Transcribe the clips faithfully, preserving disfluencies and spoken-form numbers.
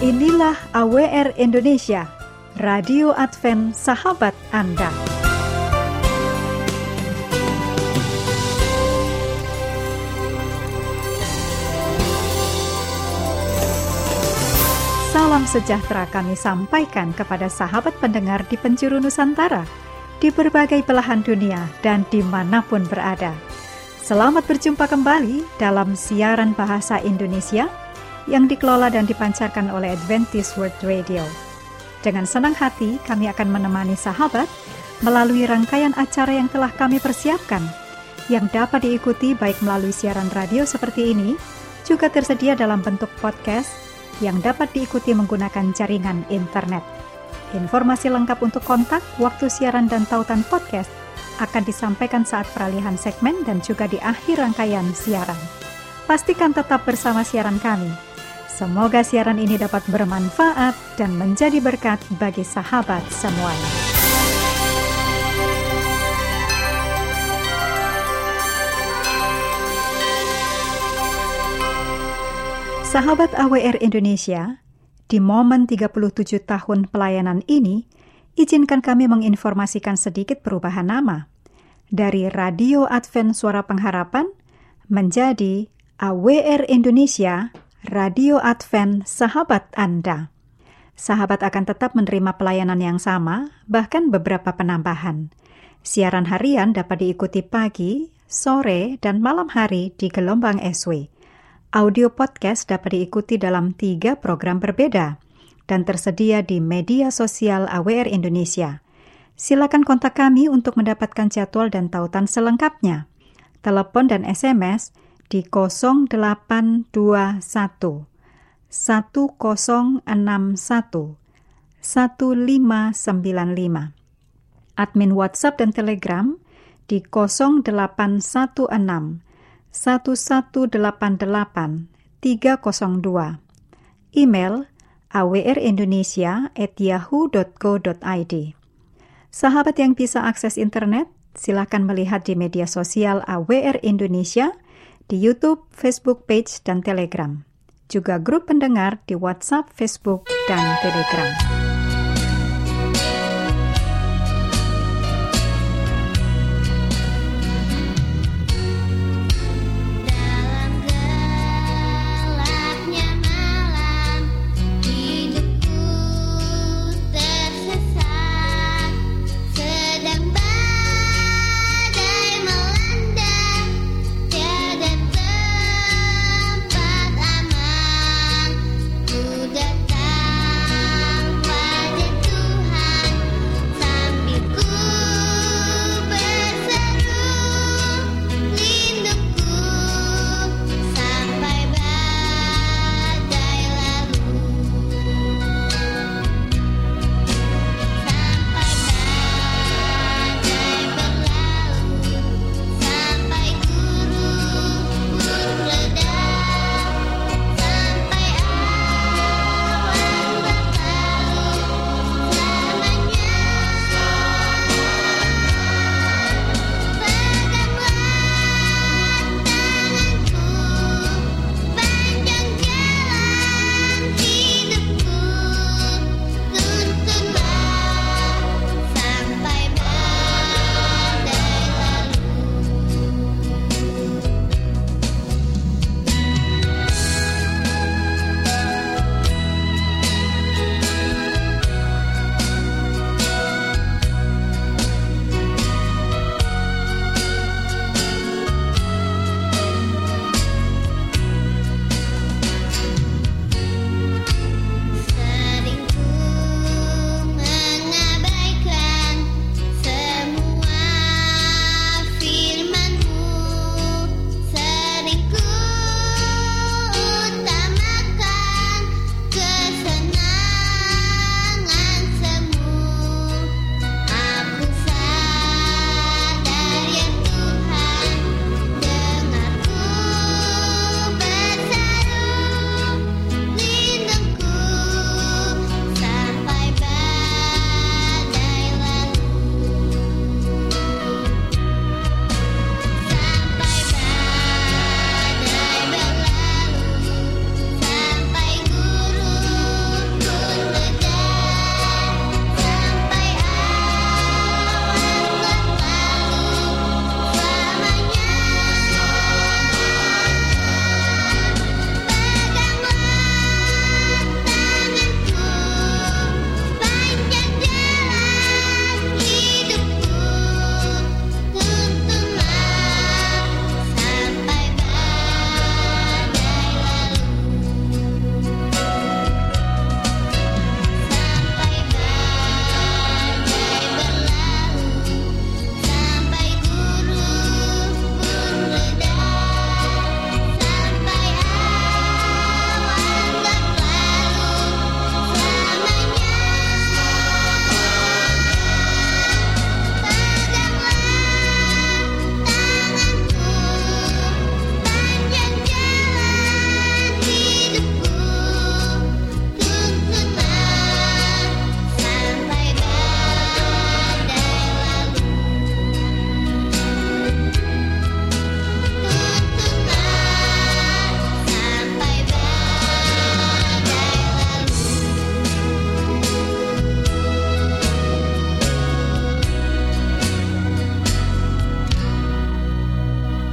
Inilah A W R Indonesia, Radio Advent Sahabat Anda. Salam sejahtera kami sampaikan kepada sahabat pendengar di penjuru Nusantara, di berbagai belahan dunia dan dimanapun berada. Selamat berjumpa kembali dalam siaran bahasa Indonesia yang dikelola dan dipancarkan oleh Adventist World Radio. Dengan senang hati kami akan menemani sahabat melalui rangkaian acara yang telah kami persiapkan, yang dapat diikuti baik melalui siaran radio seperti ini, juga tersedia dalam bentuk podcast yang dapat diikuti menggunakan jaringan internet. Informasi lengkap untuk kontak, waktu siaran dan tautan podcast akan disampaikan saat peralihan segmen dan juga di akhir rangkaian siaran. Pastikan tetap bersama siaran kami. Semoga siaran ini dapat bermanfaat dan menjadi berkat bagi sahabat semuanya. Sahabat A W R Indonesia, di momen tiga puluh tujuh tahun pelayanan ini, izinkan kami menginformasikan sedikit perubahan nama dari Radio Advent Suara Pengharapan menjadi A W R Indonesia, Radio Advent Sahabat Anda. Sahabat akan tetap menerima pelayanan yang sama, bahkan beberapa penambahan. Siaran harian dapat diikuti pagi, sore, dan malam hari di gelombang S W. Audio podcast dapat diikuti dalam tiga program berbeda dan tersedia di media sosial A W R Indonesia. Silakan kontak kami untuk mendapatkan jadwal dan tautan selengkapnya. Telepon dan S M S di nol delapan dua satu satu nol enam satu satu lima sembilan lima. Admin WhatsApp dan Telegram di nol delapan satu enam satu satu delapan delapan tiga nol dua. Email awrindonesia at yahoo dot co dot id. Sahabat yang bisa akses internet, silakan melihat di media sosial A W R Indonesia, di YouTube, Facebook page, dan Telegram. Juga grup pendengar di WhatsApp, Facebook, dan Telegram. Datang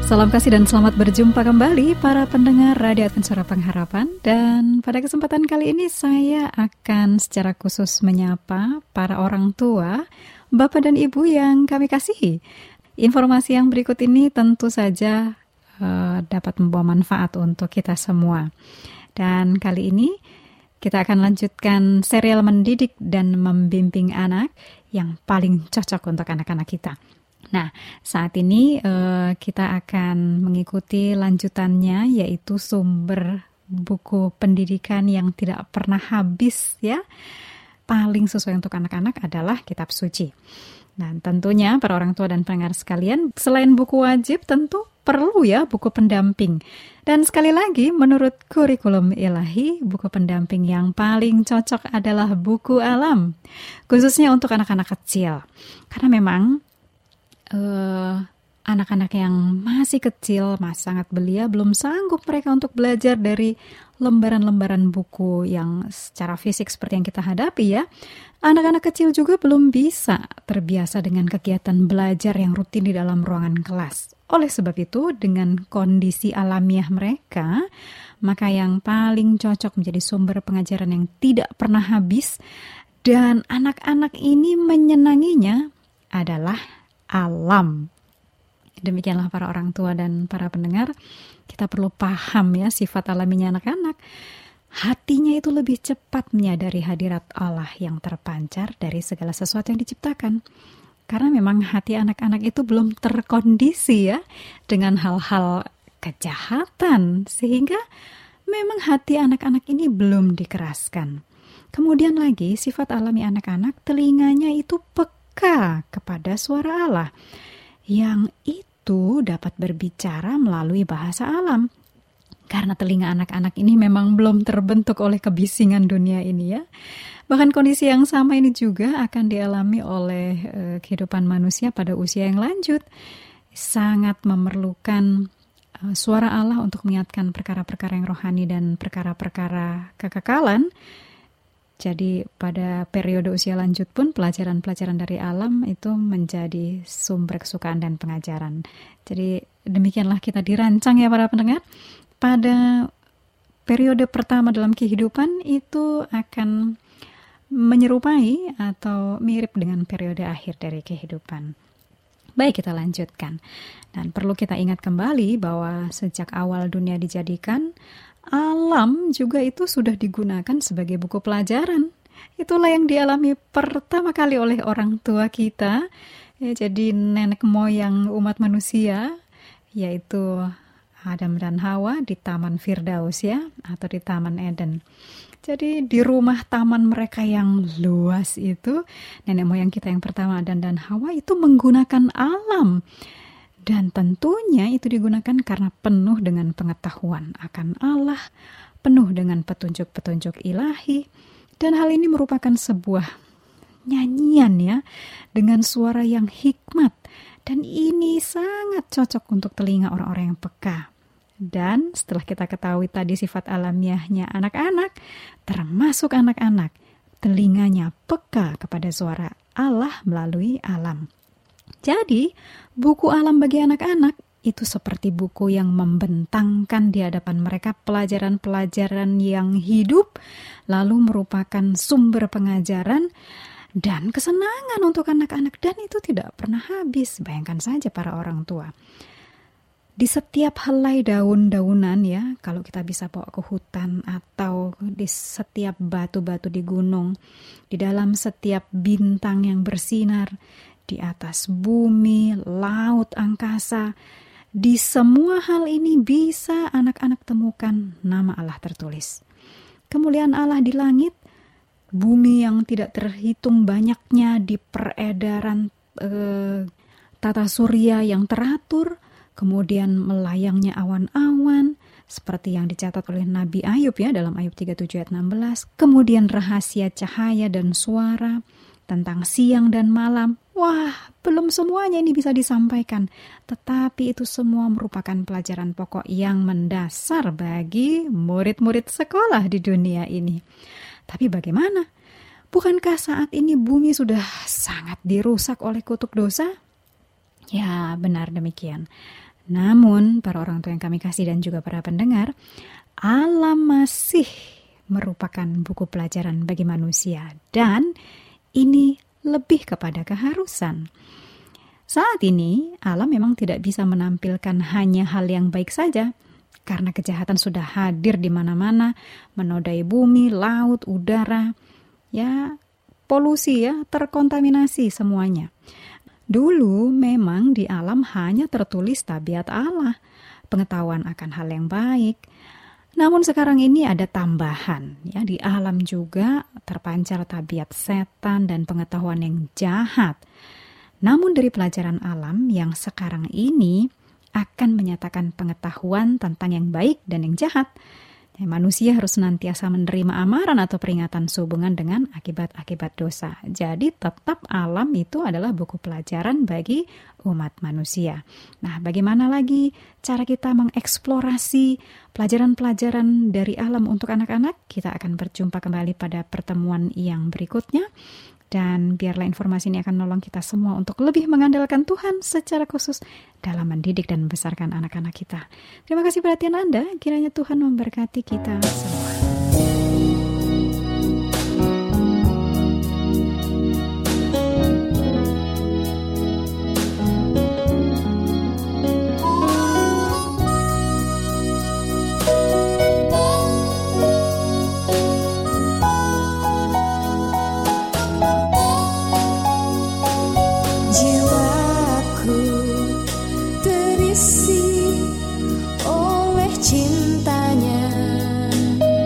Salam kasih dan selamat berjumpa kembali para pendengar Radio Advent Suara Pengharapan. Dan pada kesempatan kali ini saya akan secara khusus menyapa para orang tua, Bapak dan Ibu yang kami kasihi. Informasi yang berikut ini tentu saja uh, dapat membawa manfaat untuk kita semua. Dan kali ini kita akan lanjutkan serial mendidik dan membimbing anak yang paling cocok untuk anak-anak kita. Nah, saat ini uh, kita akan mengikuti lanjutannya, yaitu sumber buku pendidikan yang tidak pernah habis ya. Paling sesuai untuk anak-anak adalah kitab suci. Dan tentunya para orang tua dan pendengar sekalian, selain buku wajib tentu perlu ya buku pendamping. Dan sekali lagi, menurut kurikulum ilahi, buku pendamping yang paling cocok adalah buku alam. Khususnya untuk anak-anak kecil. Karena memang Uh, anak-anak yang masih kecil, masih sangat belia, belum sanggup mereka untuk belajar dari lembaran-lembaran buku yang secara fisik seperti yang kita hadapi ya. Anak-anak kecil juga belum bisa terbiasa dengan kegiatan belajar yang rutin di dalam ruangan kelas. Oleh sebab itu, dengan kondisi alamiah mereka, maka yang paling cocok menjadi sumber pengajaran yang tidak pernah habis dan anak-anak ini menyenanginya adalah alam. Demikianlah para orang tua dan para pendengar, kita perlu paham ya sifat alaminya anak-anak. Hatinya itu lebih cepat menyadari hadirat Allah yang terpancar dari segala sesuatu yang diciptakan. Karena memang hati anak-anak itu belum terkondisi ya dengan hal-hal kejahatan, sehingga memang hati anak-anak ini belum dikeraskan. Kemudian lagi sifat alami anak-anak, telinganya itu peka kepada suara Allah yang itu dapat berbicara melalui bahasa alam. Karena telinga anak-anak ini memang belum terbentuk oleh kebisingan dunia ini ya. Bahkan kondisi yang sama ini juga akan dialami oleh uh, kehidupan manusia pada usia yang lanjut. Sangat memerlukan uh, suara Allah untuk mengingatkan perkara-perkara yang rohani dan perkara-perkara kekekalan. Jadi pada periode usia lanjut pun pelajaran-pelajaran dari alam itu menjadi sumber kesukaan dan pengajaran. Jadi demikianlah kita dirancang ya para pendengar. Pada periode pertama dalam kehidupan itu akan menyerupai atau mirip dengan periode akhir dari kehidupan. Baik, kita lanjutkan. Dan perlu kita ingat kembali bahwa sejak awal dunia dijadikan, alam juga itu sudah digunakan sebagai buku pelajaran. Itulah yang dialami pertama kali oleh orang tua kita, ya, jadi nenek moyang umat manusia, yaitu Adam dan Hawa di Taman Firdaus ya, atau di Taman Eden. Jadi di rumah taman mereka yang luas itu, nenek moyang kita yang pertama Adam dan Hawa itu menggunakan alam. Dan tentunya itu digunakan karena penuh dengan pengetahuan akan Allah, penuh dengan petunjuk-petunjuk ilahi. Dan hal ini merupakan sebuah nyanyian ya, dengan suara yang hikmat. Dan ini sangat cocok untuk telinga orang-orang yang peka. Dan setelah kita ketahui tadi sifat alamiahnya anak-anak, termasuk anak-anak, telinganya peka kepada suara Allah melalui alam. Jadi, buku alam bagi anak-anak itu seperti buku yang membentangkan di hadapan mereka pelajaran-pelajaran yang hidup, lalu merupakan sumber pengajaran dan kesenangan untuk anak-anak, dan itu tidak pernah habis. Bayangkan saja para orang tua. Di setiap helai daun-daunan ya, kalau kita bisa bawa ke hutan atau di setiap batu-batu di gunung, di dalam setiap bintang yang bersinar, di atas bumi, laut, angkasa, di semua hal ini bisa anak-anak temukan nama Allah tertulis. Kemuliaan Allah di langit, bumi yang tidak terhitung banyaknya di peredaran eh, tata surya yang teratur, kemudian melayangnya awan-awan, seperti yang dicatat oleh Nabi Ayub ya dalam Ayub tiga puluh tujuh ayat enam belas, kemudian rahasia cahaya dan suara, tentang siang dan malam. Wah, belum semuanya ini bisa disampaikan. Tetapi itu semua merupakan pelajaran pokok yang mendasar bagi murid-murid sekolah di dunia ini. Tapi bagaimana? Bukankah saat ini bumi sudah sangat dirusak oleh kutuk dosa? Ya, benar demikian. Namun, para orang tua yang kami kasih dan juga para pendengar, alam masih merupakan buku pelajaran bagi manusia dan ini lebih kepada keharusan. Saat ini, alam memang tidak bisa menampilkan hanya hal yang baik saja, karena kejahatan sudah hadir di mana-mana, menodai bumi, laut, udara, ya polusi ya, terkontaminasi semuanya. Dulu memang di alam hanya tertulis tabiat Allah, pengetahuan akan hal yang baik. Namun sekarang ini ada tambahan, ya di alam juga terpancar tabiat setan dan pengetahuan yang jahat. Namun dari pelajaran alam yang sekarang ini akan menyatakan pengetahuan tentang yang baik dan yang jahat. Ya, manusia harus senantiasa menerima amaran atau peringatan sehubungan dengan akibat-akibat dosa. Jadi tetap alam itu adalah buku pelajaran bagi umat manusia. Nah, bagaimana lagi cara kita mengeksplorasi pelajaran-pelajaran dari alam untuk anak-anak? Kita akan berjumpa kembali pada pertemuan yang berikutnya. Dan biarlah informasi ini akan menolong kita semua untuk lebih mengandalkan Tuhan secara khusus dalam mendidik dan membesarkan anak-anak kita. Terima kasih perhatian Anda, kiranya Tuhan memberkati kita semua. Oleh cintanya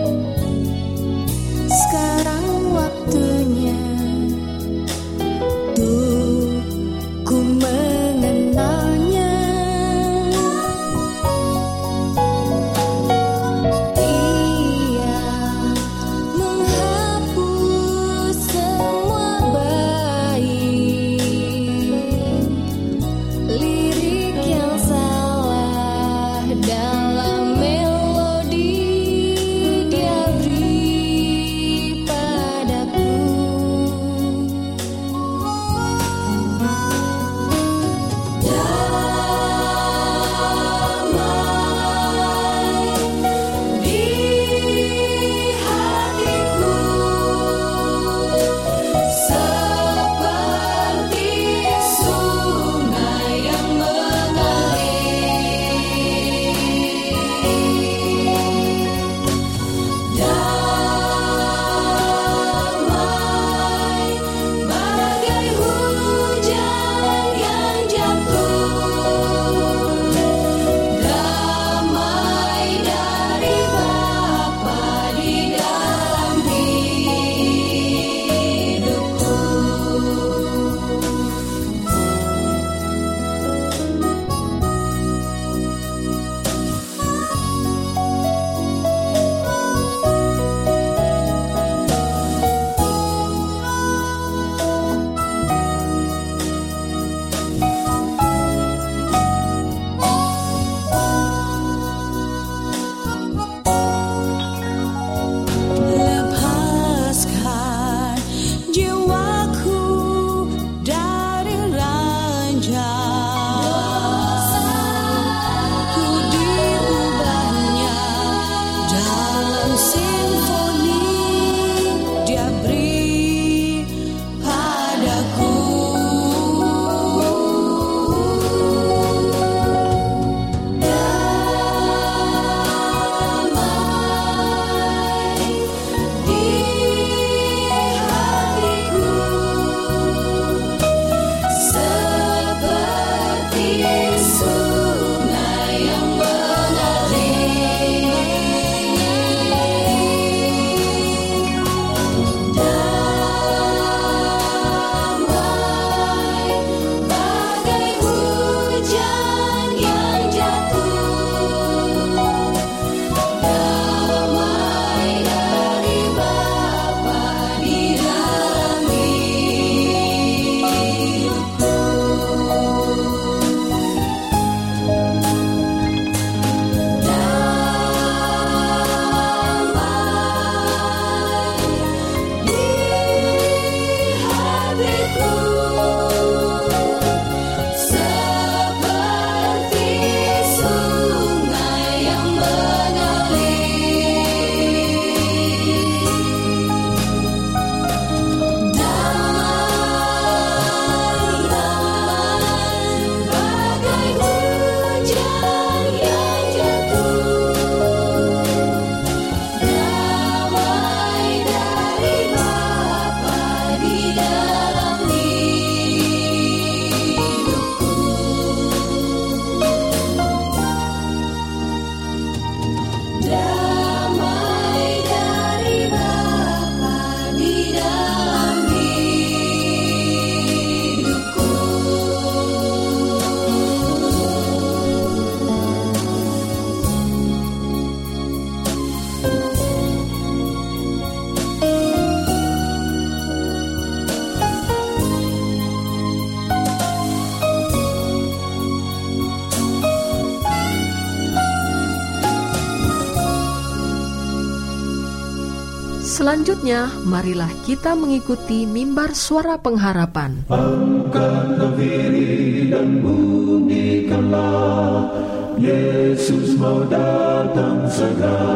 Selanjutnya, marilah kita mengikuti mimbar suara pengharapan. Angkatlah diri dan bunyikanlah, Yesus mau datang segera.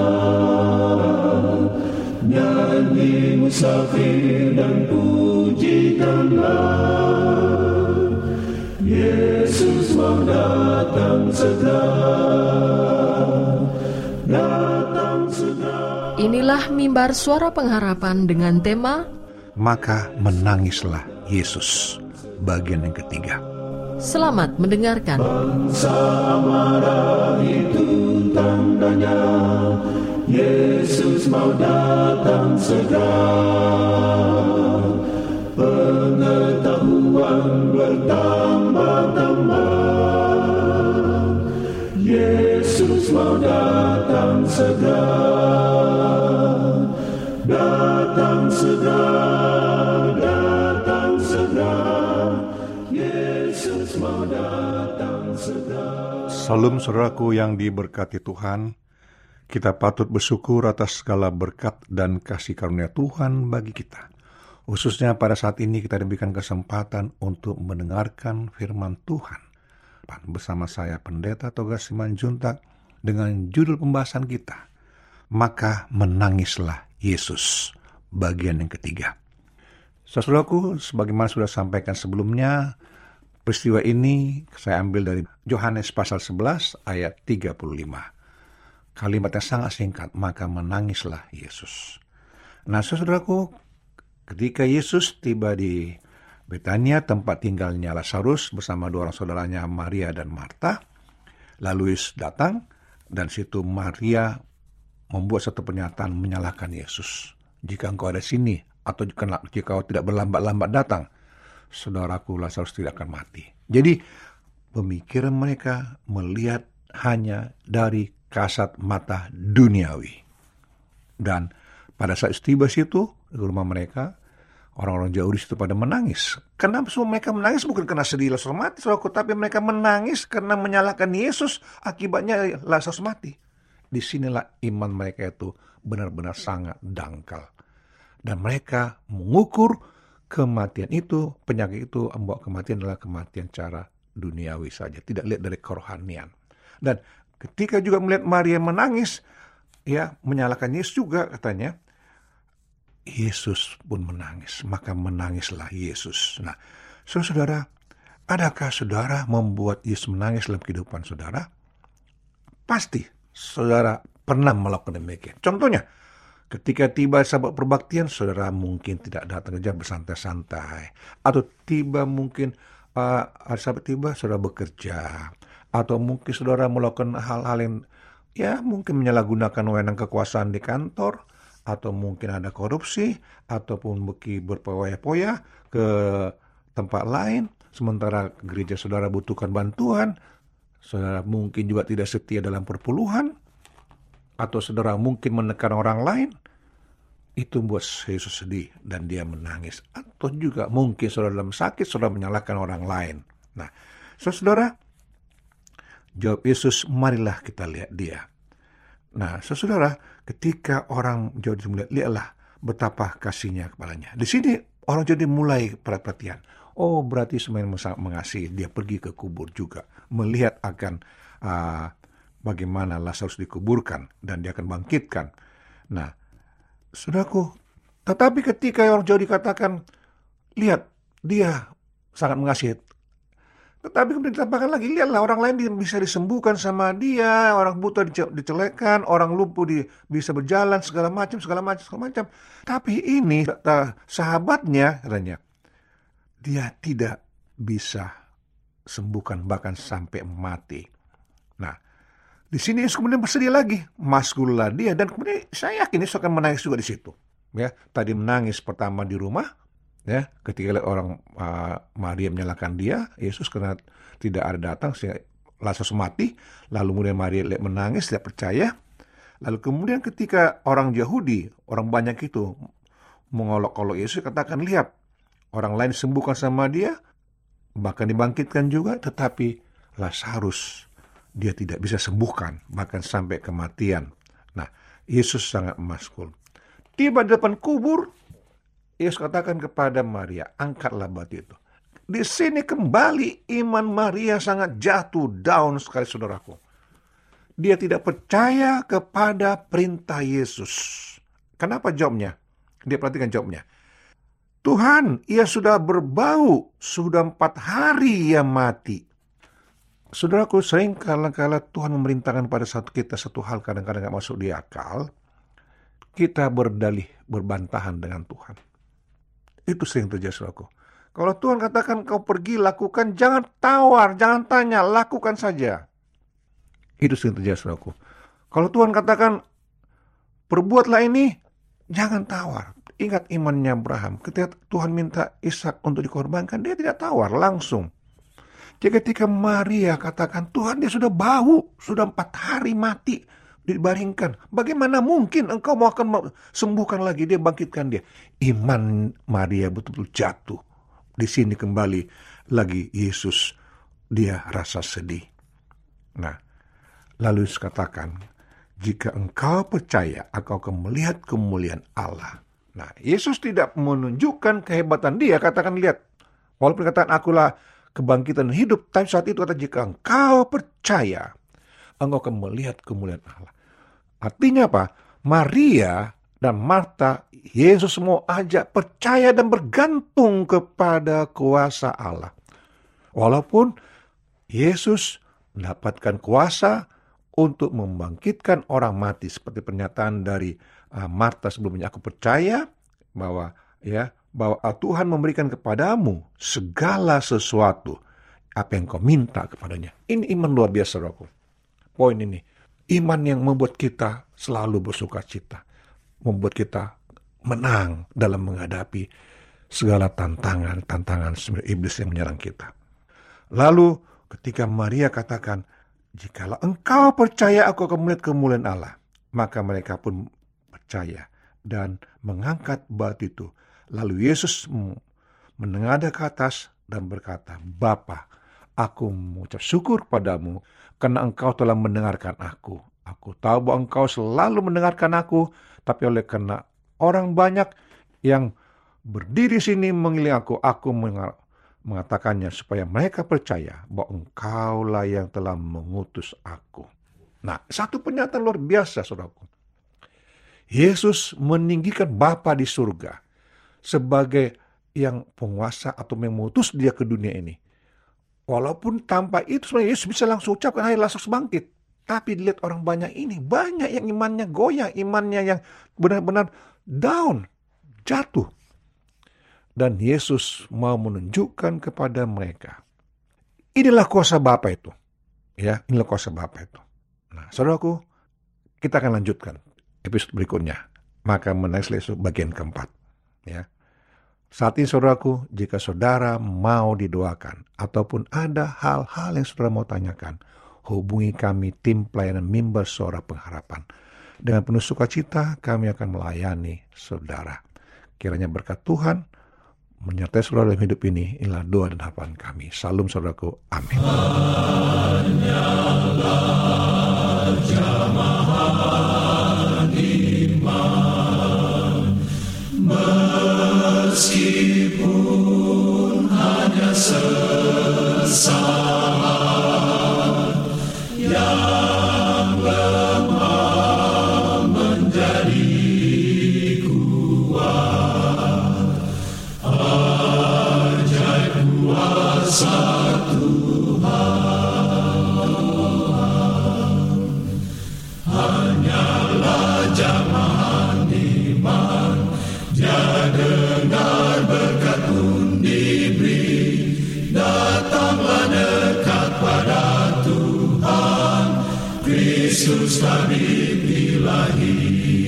Nyanyi musafir dan pujikanlah, Yesus mau datang segera. Datang segera. Inilah mimbar suara pengharapan dengan tema Maka menangislah Yesus, bagian yang ketiga. Selamat mendengarkan. Bangsa marah itu tandanya, Yesus mau datang segera. Pengetahuan bertambah-tambah, Yesus mau datang segera. Datang segera, datang segera, Yesus mau datang segera. Salam saudaraku yang diberkati Tuhan, kita patut bersyukur atas segala berkat dan kasih karunia Tuhan bagi kita. Khususnya pada saat ini kita diberikan kesempatan untuk mendengarkan firman Tuhan. Bersama saya Pendeta Toga Simanjuntak dengan judul pembahasan kita, Maka menangislah Yesus, bagian yang ketiga. Saudaraku, sebagaimana sudah sampaikan sebelumnya, peristiwa ini saya ambil dari Yohanes pasal sebelas ayat tiga puluh lima. Kalimat yang sangat singkat, maka menangislah Yesus. Nah, saudaraku, ketika Yesus tiba di Betania, tempat tinggalnya Lazarus bersama dua orang saudaranya Maria dan Marta, lalu Yesus datang, dan situ Maria membuat satu pernyataan menyalahkan Yesus. Jika engkau ada sini, atau jika, jika engkau tidak berlambat-lambat datang, saudaraku Lazarus tidak akan mati. Jadi, pemikiran mereka melihat hanya dari kasat mata duniawi. Dan pada saat tiba situ, di rumah mereka, orang-orang jauh di situ pada menangis. Kenapa semua mereka menangis? Bukan karena sedih Lazarus mati, saudaraku, tapi mereka menangis karena menyalahkan Yesus, akibatnya Lazarus mati. Disinilah iman mereka itu benar-benar sangat dangkal. Dan mereka mengukur kematian itu, penyakit itu, membawa kematian adalah kematian cara duniawi saja. Tidak lihat dari kerohanian. Dan ketika juga melihat Maria menangis, ya menyalahkan Yesus juga katanya, Yesus pun menangis. Maka menangislah Yesus. Nah, saudara, adakah saudara membuat Yesus menangis dalam kehidupan saudara? Pasti. Saudara pernah melakukan demikian. Contohnya, ketika tiba sahabat perbaktian, saudara mungkin tidak datang saja bersantai-santai. Atau tiba mungkin uh, hari sahabat tiba, saudara bekerja. Atau mungkin saudara melakukan hal-hal yang ya mungkin menyalahgunakan wewenang kekuasaan di kantor. Atau mungkin ada korupsi. Ataupun mungkin berpoya-poya ke tempat lain. Sementara gereja saudara butuhkan bantuan. Saudara mungkin juga tidak setia dalam perpuluhan, atau saudara mungkin menekan orang lain. Itu membuat Yesus sedih dan dia menangis. Atau juga mungkin saudara dalam sakit, saudara menyalahkan orang lain. Nah, saudara, jawab Yesus, marilah kita lihat dia. Nah, saudara, ketika orang jauh melihat, lihatlah betapa kasihnya kepadanya. Di sini orang jadi mulai perhatian. Oh, berarti semakin mengasihi. Dia pergi ke kubur juga. Melihat akan uh, bagaimana Lazarus dikuburkan. Dan dia akan bangkitkan. Nah, saudaraku, tetapi ketika orang jauh dikatakan, lihat, dia sangat mengasihi. Tetapi kemudian ditambahkan lagi, lihatlah orang lain bisa disembuhkan sama dia. Orang buta dicelekan. Orang lumpuh di, bisa berjalan, segala macam, segala macam, segala macam. Tapi ini, sahabatnya, katanya, dia tidak bisa sembuhkan bahkan sampai mati. Nah, di sini Yesus kemudian bersedia lagi, maskullah dia, dan kemudian saya yakin Yesus akan menangis juga di situ. Ya, tadi menangis pertama di rumah, ya, ketika lihat orang uh, Maria menyalahkan dia, Yesus karena tidak ada datang sehingga Lazarus mati, lalu kemudian Maria lihat menangis, tidak percaya. Lalu kemudian ketika orang Yahudi, orang banyak itu mengolok-olok Yesus, katakan, lihat, orang lain sembuhkan sama dia, bahkan dibangkitkan juga, tetapi Lazarus dia tidak bisa sembuhkan, bahkan sampai kematian. Nah, Yesus sangat maskul. Tiba di depan kubur, Yesus katakan kepada Maria, angkatlah batu itu. Di sini kembali iman Maria sangat jatuh down sekali, saudaraku. Dia tidak percaya kepada perintah Yesus. Kenapa jawabnya? Dia perhatikan jawabnya. Tuhan, ia sudah berbau, sudah empat hari ia mati. Saudaraku, sering kala-kala Tuhan memerintahkan pada satu kita satu hal kadang-kadang gak masuk di akal, kita berdalih, berbantahan dengan Tuhan. Itu sering terjadi, saudaraku. Kalau Tuhan katakan kau pergi, lakukan, jangan tawar, jangan tanya, lakukan saja. Itu sering terjadi, saudaraku. Kalau Tuhan katakan perbuatlah ini, jangan tawar. Ingat imannya Abraham. Ketika Tuhan minta Ishak untuk dikorbankan, dia tidak tawar, langsung. Jadi ketika Maria katakan, Tuhan dia sudah bau, sudah empat hari mati, dibaringkan. Bagaimana mungkin engkau mau akan sembuhkan lagi, dia bangkitkan dia. Iman Maria betul-betul jatuh. Di sini kembali lagi Yesus, dia rasa sedih. Nah, lalu Yesus katakan, jika engkau percaya, engkau akan melihat kemuliaan Allah. Nah, Yesus tidak menunjukkan kehebatan dia, katakan lihat. Walaupun katakan akulah kebangkitan hidup, tapi saat itu kata jika engkau percaya, engkau akan melihat kemuliaan Allah. Artinya apa? Maria dan Marta, Yesus mau ajak percaya dan bergantung kepada kuasa Allah. Walaupun Yesus mendapatkan kuasa untuk membangkitkan orang mati, seperti pernyataan dari uh, Marta sebelumnya, aku percaya bahwa ya bahwa Tuhan memberikan kepadamu segala sesuatu apa yang kau minta kepadanya. Ini iman luar biasa, saudaraku. Poin ini, iman yang membuat kita selalu bersuka cita, membuat kita menang dalam menghadapi segala tantangan-tantangan iblis yang menyerang kita. Lalu ketika Maria katakan, jikalau engkau percaya aku akan melihat kemuliaan Allah, maka mereka pun percaya dan mengangkat batu itu. Lalu Yesus menengadah ke atas dan berkata, Bapa, aku mengucap syukur padamu karena engkau telah mendengarkan aku. Aku tahu bahwa engkau selalu mendengarkan aku, tapi oleh karena orang banyak yang berdiri sini mengiling aku, aku mengatakannya supaya mereka percaya bahwa engkaulah yang telah mengutus aku. Nah, satu pernyataan luar biasa, saudaraku. Yesus meninggikan Bapa di surga sebagai yang penguasa atau mengutus dia ke dunia ini. Walaupun tanpa itu sebenarnya Yesus bisa langsung ucapkan, hai Lazarus bangkit. Tapi dilihat orang banyak ini, banyak yang imannya goyah, imannya yang benar-benar down, jatuh. Dan Yesus mau menunjukkan kepada mereka, inilah kuasa Bapa itu. Ya, inilah kuasa Bapa itu. Nah, saudaraku, kita akan lanjutkan episode berikutnya. Maka menaik bagian keempat. Ya. Saat ini saudaraku, jika saudara mau didoakan ataupun ada hal-hal yang saudara mau tanyakan, hubungi kami tim pelayanan Mimbar Suara Pengharapan. Dengan penuh sukacita kami akan melayani saudara. Kiranya berkat Tuhan menyertai saudara dalam hidup ini. Inilah doa dan harapan kami. Salam saudaraku. Amin. Hanyalah jamahan iman, meskipun hanya sesaat, yang lemah menjadi kuat. Ajaib kuasa Tuhan, hanyalah jamahan iman. Dia dengar berkat pun diberi, datanglah dekat pada Tuhan, Kristus Tabib Ilahi.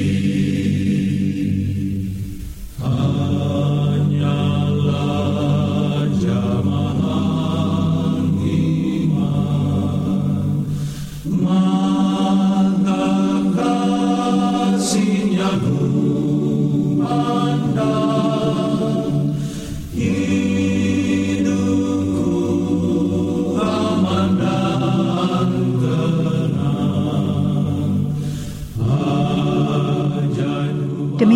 Hanyalah jamahan iman, maka kasihnya hidupku aman dan tenang.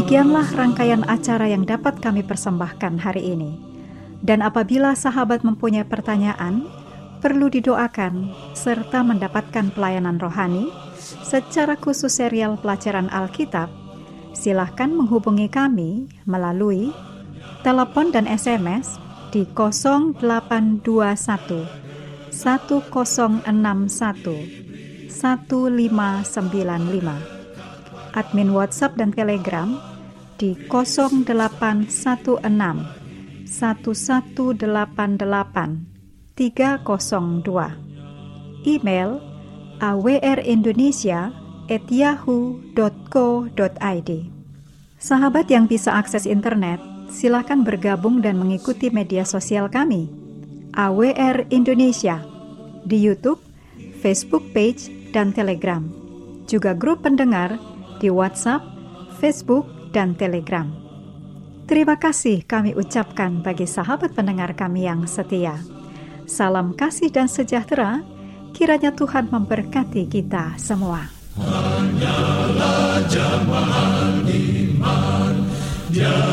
Demikianlah rangkaian acara yang dapat kami persembahkan hari ini. Dan apabila sahabat mempunyai pertanyaan, perlu didoakan, serta mendapatkan pelayanan rohani, secara khusus serial pelajaran Alkitab, silahkan menghubungi kami melalui telepon dan S M S di nol delapan dua satu, satu nol enam satu, satu lima sembilan lima. Admin WhatsApp dan Telegram di nol delapan satu enam, satu satu delapan delapan, tiga nol dua. Email a w r indonesia at yahoo dot co dot i d. Sahabat yang bisa akses internet, silakan bergabung dan mengikuti media sosial kami, A W R Indonesia, di YouTube, Facebook page, dan Telegram. Juga grup pendengar di WhatsApp, Facebook, dan Telegram. Terima kasih kami ucapkan bagi sahabat pendengar kami yang setia. Salam kasih dan sejahtera, kiranya Tuhan memberkati kita semua. Hanyalah jamaah iman, dia